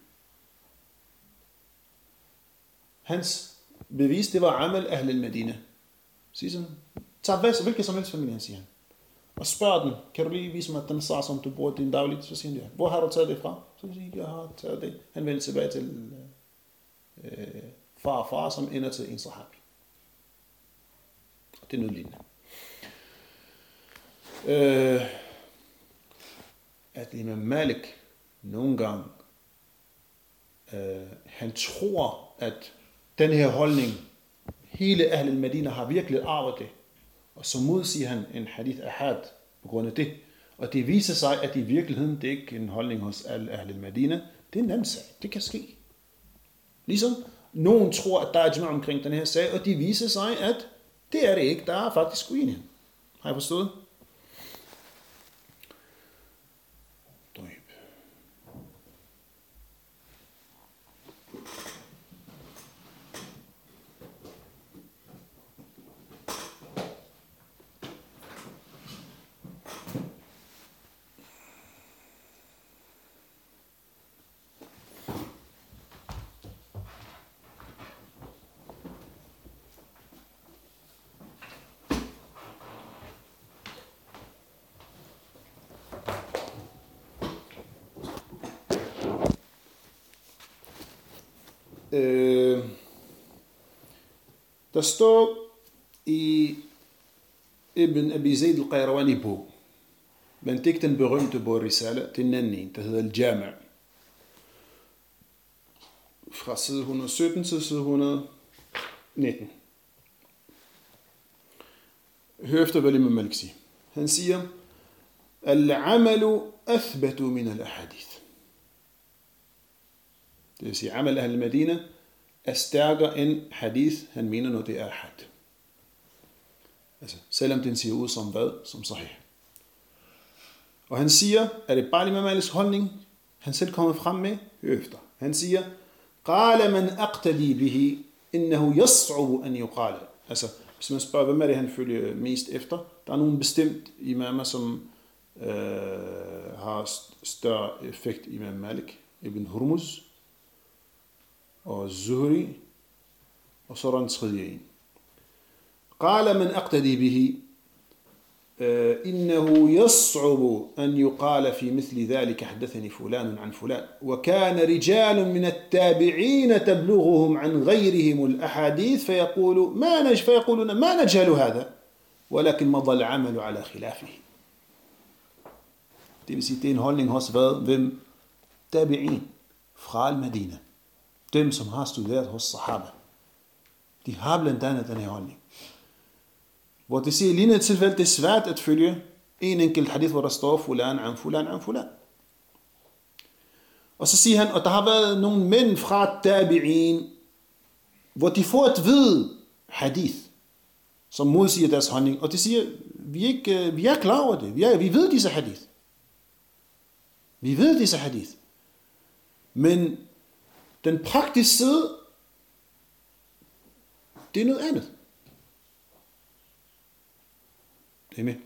Hans bevis, det var Amal Ahl al-Madina. Sig sådan. Tag hvilken som helst familie, han siger han. Og spørg den, kan du lige vise mig, at den sa', som du bruger din dagligt? Så siger han, ja. Hvor har du taget det fra? Så siger han, jeg har taget det. Han vender tilbage til far, som ender til en sahabi. Det er noget lignende. At Imam Malik nogle gange, han tror, at den her holdning, hele Ahl al-Madina har virkelig arvet det. Og så modsiger han en hadith ahad på grund af det. Og det viser sig, at i virkeligheden, det er ikke en holdning hos Ahl al-Madina. Det er en anden sag. Det kan ske. Ligesom nogen tror, at der er ijma' omkring den her sag, og de viser sig, at det er det ikke. Der er faktisk uenighed. Har I forstået? Der står i Ibn Abi Zayd al-Qayrawani bog, men det er ikke den berømte bog Risala, det er en anden en, der hedder Al-Jami'. Fra side 117 til side 119. Hør efter, hvad Imam Malik siger. Han siger, Al-amalu athbatu min al-ahadith. Det vil sige, Amal Ahl al-Madina er stærkere end hadith, han mener, når det er ahad. Altså, selvom den siger ud som hvad? Som sahih. Og han siger, at det bare Imam Maliks holdning, han selv kommer frem med, hør efter. Han siger, قال من أقتدي به إنه يصعب أن يقال. Altså, hvis man spørger, hvem er det, han følger mest efter? Der er nogle bestemt imamer, som har større effekt, Imam Malik, Ibn Hurmuz, og Zuhri, og så er der en tredje en. قال من أقتدي به إنه يصعب أن يقال في مثل ذلك حدثني فلان عن فلان وكان رجال من التابعين تبلغهم عن غيرهم الأحاديث فيقولون ما نجهل هذا ولكن مضى العمل على خلافه. Det vil sige, det er en holdning hos hvem? Tabi'in fra al-Madina. Dem, som har studeret hos sahaba. De har blandt andet den her holdning. Hvor det siger i lignende tilfælde, det er svært at følge en enkelt hadith, hvor der står fulan, an fulan, an fulan. Og så siger han, og der har været nogle mænd fra tabi'in, hvor de får at vide hadith, som modsiger deres holdning. Og de siger, vi er klar over det. Vi ved disse hadith. Vi ved disse hadith. Men den praktiske side, det er noget andet. Det er med.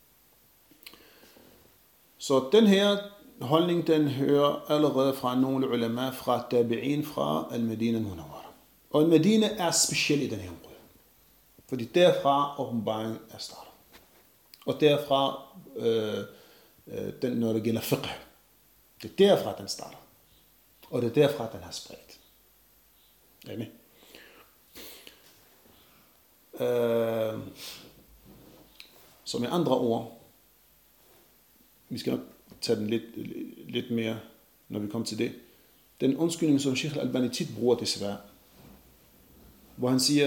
Så den her holdning, den hører allerede fra nogle ulema fra tabi'in fra al-Madina al-Munawwara. Og al-Madina er speciel i den her område. Fordi derfra åbenbaringen er startet. Og derfra, når det gælder fiqh, det er derfra, den starter. Og det er derfra, den har spredt. Er I med? Så med andre ord, vi skal nok tage den lidt mere, når vi kommer til det. Den undskyldning, som Sheikh al-Albani tit bruger desværre, hvor han siger,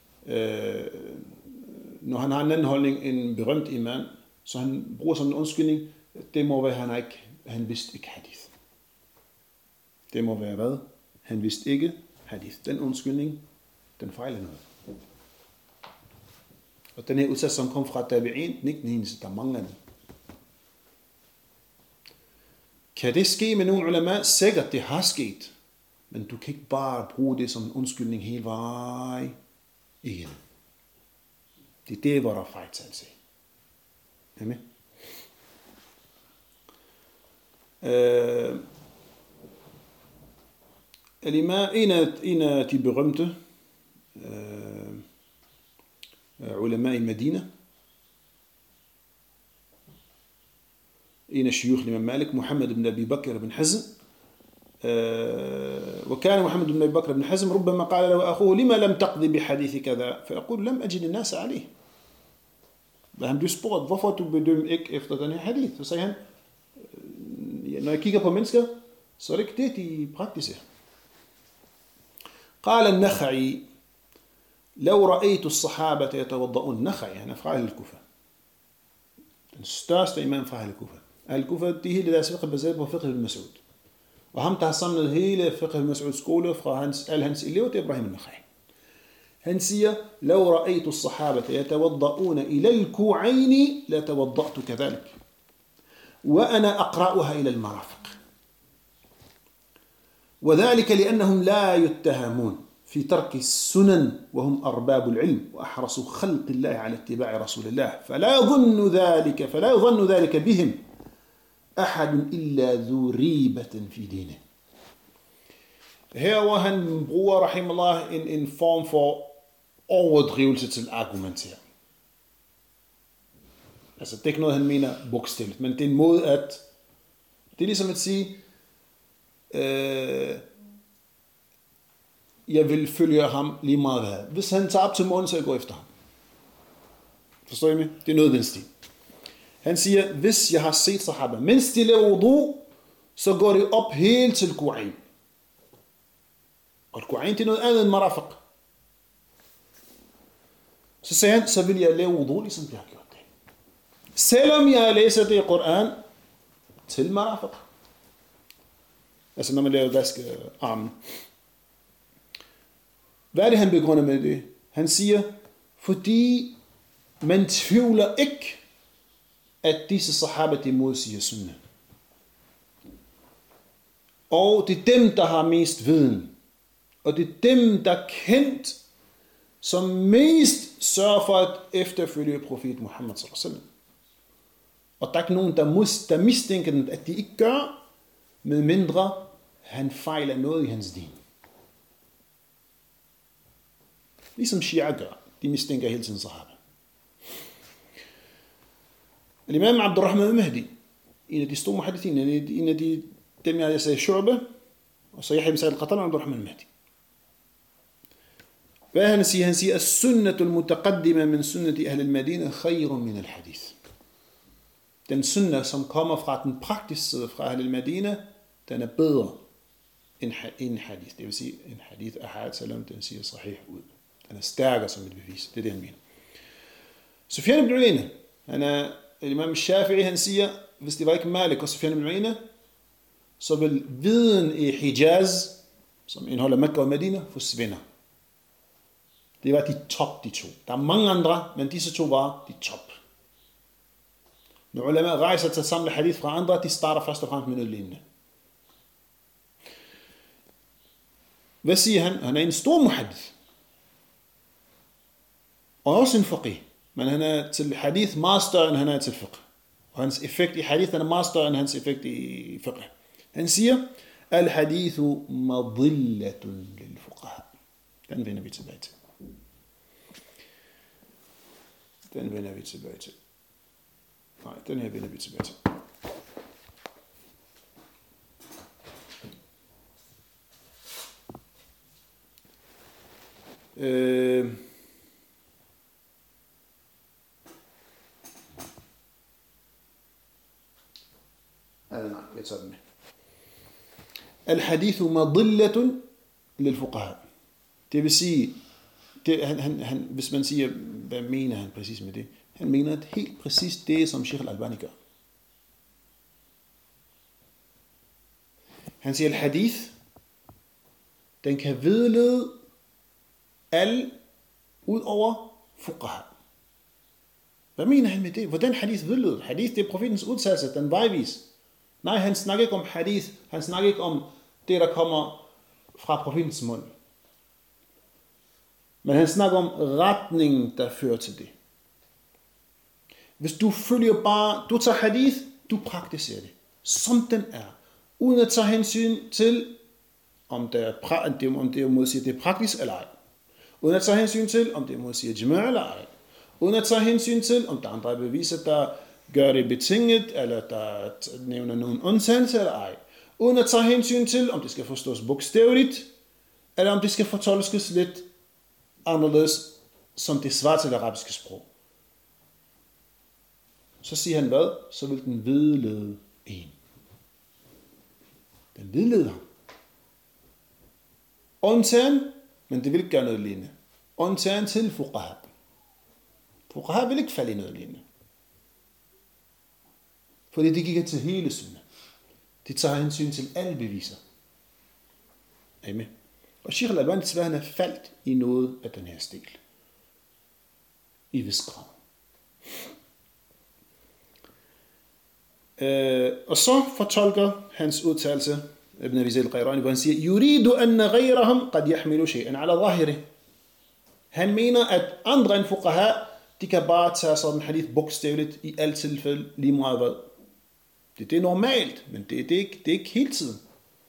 når han har en anden holdning end en berømt imam, så han bruger sådan en undskyldning, det må være, han vidste ikke hadith. Det må være hvad? Han vidste ikke hadith. Den undskyldning, den fejler noget. Og den her udsats, som kom fra tabi'in, den ikke den eneste, der mangler den. Kan det ske med nogle ulama? Sikkert, det har sket. Men du kan ikke bare bruge det som en undskyldning hele vejen igen. Det er det, hvor der er fejltagelse. Amen. En af de berømte ulama i Medina, en af shuyukh Imam Malik, Muhammad ibn Abi Bakr ibn Hazm. وكان محمد بن أبي بكر بن حزم ربما قال له أخوه لما لم تقضي بحديث كذا فيقول لم أجد الناس عليه. Da han blev spurgt, hvorfor du bedømmer ikke efter den her hadith, så sagde han, når jeg kigger på mennesker, så er det ikke det, de praktiserer. قال النخعي لو رأيت الصحابة يتوضؤون. النخعي han er fra Al-Kufa, den største imam fra Al-Kufa. Al-Kufa, de hele deres fiqh baseret på fiqh ibn Mas'ud. Og ham, der har samlet hele fiqh ibn Mas'uds skole fra hans elever, det er Ibrahim al-Nakhai. Han siger, لو رأيت الصحابة يتوضؤون إلى الكوعين لتوضأت كذلك وأنا أقرأها إلى المرافق وذلك لأنهم لا يتهمون في ترك السنن وهم أرباب العلم وأحرصوا خلق الله على اتباع رسول الله فلا يظن ذلك بهم أحد إلا ذو ريبة في دينه. Her hvor han bruger, rahimahullah, en form for overdrivelse til argumentere. Altså, det er ikke noget, han mener bogstaveligt, men det er en måde at, det er ligesom at sige, jeg vil følge ham lige meget hvad. Hvis han tager op til månen, så jeg går efter ham. Forstår I mig? Det er noget den stil. Han siger, hvis jeg har set sahaba, mens de laver wudu, så går det op helt til Ku'ain. Og Ku'ain det er noget andet end marafaq. Så sagde han, så vil jeg lave wudu, ligesom jeg har gjort det. Selvom jeg læser det i Koran til marafaq. Altså når man laver vaske armen. Hvad er det, han begrunder med det? Han siger, fordi man tvivler ikke, at disse sahaba, de modsiger sunnah. Og det er dem, der har mest viden. Og det er dem, der er kendt, som mest sørger for at efterfølge profet Muhammad sallallahu alaihi wasallam. Og der er ikke nogen, der mistænker, at de ikke gør, med mindre han fejler noget i hans din. Ligesom Shia gør. De mistænker hele tiden sahaba. Imam Abdurrahman al-Mahdi, en af de store muhaddithin, en af dem, jeg sagde, Shu'ba, og så Yahya ibn Sa'id al-Qattan og Abdurrahman al-Mahdi. Hvad han siger? Han siger, as-sunnatu al-mutaqaddima min sunnati ahli al-Madina khayrun min al-hadith. Den sunnah, som kommer fra den praktiske side fra ahli al-Madina, den er bedre end hadith. Det vil sige, en hadith ahad, selvom den siger sahih ud. Den er stærkere som et bevis. Det er det, han mener. Sufyan ibn Uyayna, han er Imam Shafi'i, han siger, hvis det var ikke Malik og Sufyan ibn Uyayna, så vil viden i Hijaz, som indeholder Mekka og Medina, forsvinde. Det var de top, de to. Der er mange andre, men disse to var de top. Når ulema rejser til at samle hadith fra andre, de starter først og fremmest med noget lignende. Hvad siger han? Han er en stor muhaddith. Og også en faqih. Men han er til hadith meget større, end han er til fiqh. Og hans effekt i hadith er meget større, end hans effekt i fiqh. Han siger, al-hadithu madillatun lil-fuqaha. Den vender vi tilbage til. Den her vender vi tilbage til. Nej, jeg tager den med. Al-hadithu madillatun lil-fuqaha. Det vil sige, hvis man siger, hvad mener han præcis med det? Han mener helt præcis det, som Sheikh al-Albani gør. Han siger, al-hadith, den kan vedlede al ud over fuqaha. Hvad mener han med det? Hvordan hadith vedlede? Hadith, det er profetens udtalelse, den vejvis. Nej, han snakker ikke om hadith. Han snakker ikke om det, der kommer fra profetens mund. Men han snakker om retningen, der fører til det. Hvis du følger bare, du tager hadith, du praktiserer det, som den er, uden at tage hensyn til, om det modsiger det er praktisk eller ej. Uden at tage hensyn til, om det modsiger jama' eller ej. Uden at tage hensyn til, om der er andre beviser, der gør det betinget, eller der nævner nogen undtagelse eller ej. Uden at tage hensyn til, om det skal forstås bogstaveligt, eller om det skal fortolkes lidt anderledes, som det svarer til det arabiske sprog. Så siger han hvad? Så vil den vedlede en. Den vedleder ham. Undtagen, men det vil ikke gøre noget lignende. Undtagen til fuqaha. Fuqaha vil ikke falde i noget lignende. Fordi det gik til hele synden. De tager hensyn til alle beviser. Amen. Og Sheikh al-Albani desværre, han er faldt i noget af den her stil. I vis grad. Og så fortolker hans udtalelse Ibn Abi Zayd al-Qayrani, hvor han siger, yuridu anna ghayrahum qad yahmilu shay'an ala zahiri. Han mener, at andre end fuqaha, de kan bare tage sådan hadith bogstaveligt i alle tilfælde lige meget hvad. Det er normalt, men det er ikke hele tiden.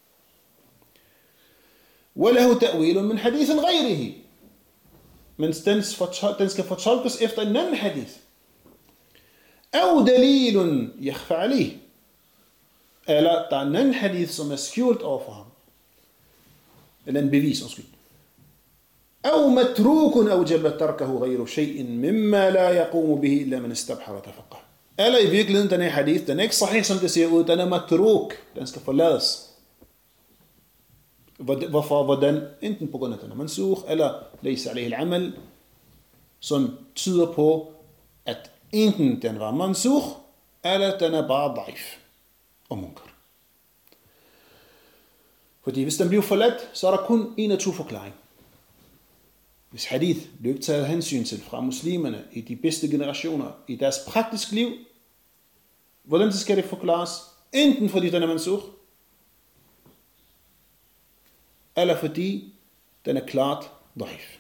وَلَهُ تَأْوِيلٌ مِنْ حَدِيثٍ غَيْرِهِ. Men den skal fortolkes efter en anden hadith. أَوْ دَلِيلٌ يَخْفَ عَلِيهِ. Eller der er en anden hadith, som er skjult overfor ham. Eller en bevis, undskyld. أَوْ مَتْرُوكٌ أَوْجَبَ تَرْكَهُ غَيْرُ شَيْءٍ مِمَّا لَا يَقُومُ بِهِ إِلَّا مَنْ اسْتَبْحَرَ وَتَفَقَّهَ. Eller i virkeligheden, den her hadith, den er ikke sahih, som det ser ud. Den er matruk. Den skal forlades. Hvorfor? Hvordan? Enten på grund af den er mansukh, eller laysa alayhi al-amal, som tyder på, at enten den var mansukh, eller den er bare daif og munkar. Fordi hvis den bliver forladt, så er der kun en af to forklaringer. Hvis hadith blev ikke taget hensyn til fra muslimerne i de bedste generationer i deres praktiske liv, hvordan skal det forklares? Enten fordi den er mansukh, eller fordi den er klart daif.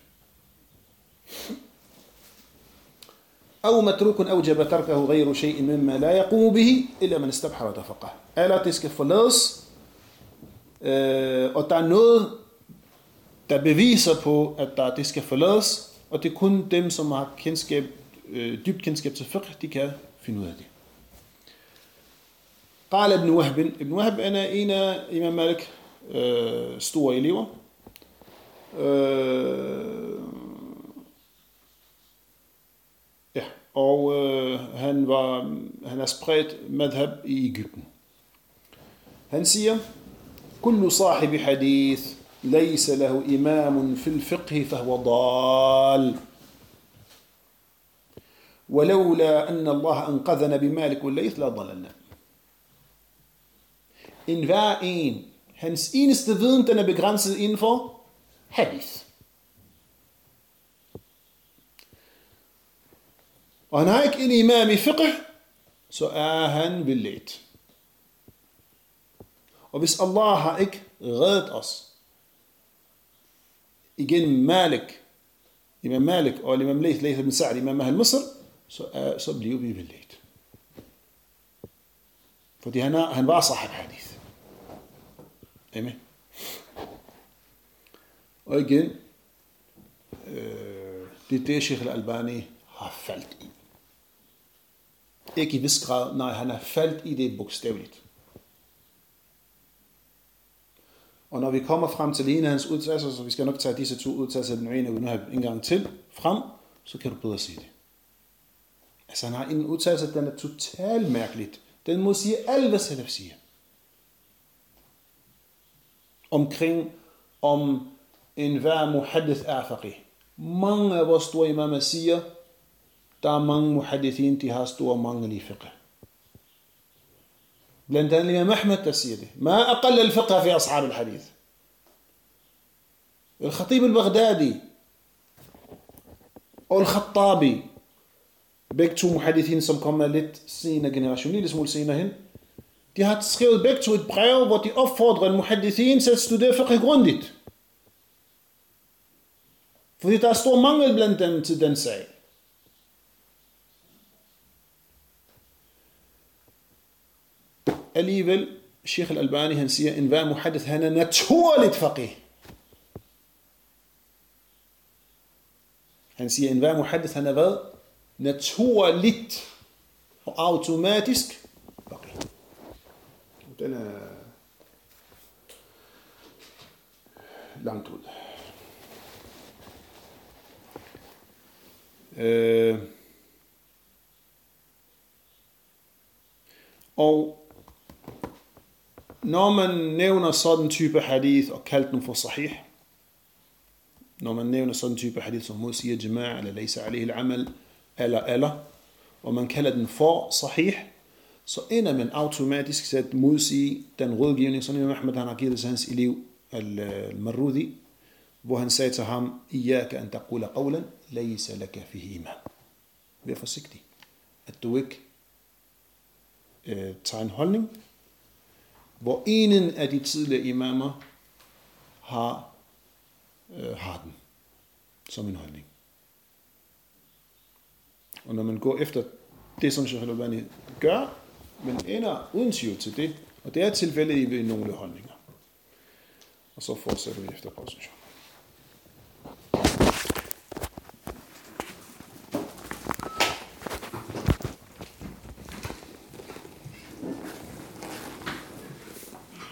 أو متروك أوجب تركه غير شيء مما لا يقوم به إلا من استبحر وتفقه. Eller det skal forlades, og der er noget, der beviser på, at det skal forlades, og det er kun dem, som har dybt kendskab til fiqh, de kan finde ud af det. قال ابن وهب. Ibn Wahb er en af Imam Malik store elever. Og han har spredt madhab i Egypten. Han siger, كل صاحب حديث ليس له إمام في الفقه فهو ضال ولولا أن الله أنقذنا بمالك والليث لا ضللنا. En hver en, hans eneste viden, den er begrænset inden for hadith. Og han har ikke en imam i fiqh, så er han vildledt. Og hvis Allah har ikke reddet os igennem Malik, Imam Malik og Imam Layth ibn Sa'd, Imam Ahl Misr, så bliver vi vildledt. Fordi han var sahib hadith. Amen. Og igen, det er det, Sheikh al-Albani har faldt i. Ikke i vis grad, nej, han har faldt i det bogstaveligt. Og når vi kommer frem til en af hans udtalelser, så vi skal nok tage disse to udtalelser den ene og Ibn Wahb en gang til frem, så kan du bedre sige det. Altså han har en udtalelse, den er totalt mærkeligt. Den må sige alt, hvad Salaf siger. Omkring om enhver muhaddith er faqih. Mange af vores store imamer siger, der er mange muhaddithin, de har store mangel i fiqh. Blandt andet Imam Ahmed, der siger det. Ma aqall al-fiqh fi ashab al-hadith. Al-Khatib al-Baghdadi og Al-Khattabi, begge to muhaddithin, som kommer lidt senere generation, lille smule senere hen, De har skrevet begge to et brev, hvor de opfordrer muhaddithin til at studere fiqh grundigt. Fordi der er stor mangel blandt dem til den sag. Alligevel, Sheikh al-Albani, han siger, en hver muhaddith, han er naturligt faqih. Han siger, en hver muhaddith, han er hvad? Naturligt og automatisk faqih. Den er langt ud. Og når man nævner sådan type hadith og kaldt den for sahih, når man nævner sådan type hadith som modsiger jama' eller laysa alayhi al-amal eller og man kalder den for sahih, så ender man automatisk til at modsige den rådgivning, som Imam Ahmad han har givet til hans elev al-Marrudi, hvor han sagde til ham, Iyaka an taqula qawlan laysa laka fihi iman. Vær forsigtig, at du ikke tager en holdning, hvor en af de tidligere imamer har den som en holdning. Og når man går efter det, som Sheikh al-Albani gør, men ender uden tvivl til det, og det er tilfældet i nogle holdninger. Og så fortsætter vi efter pausen.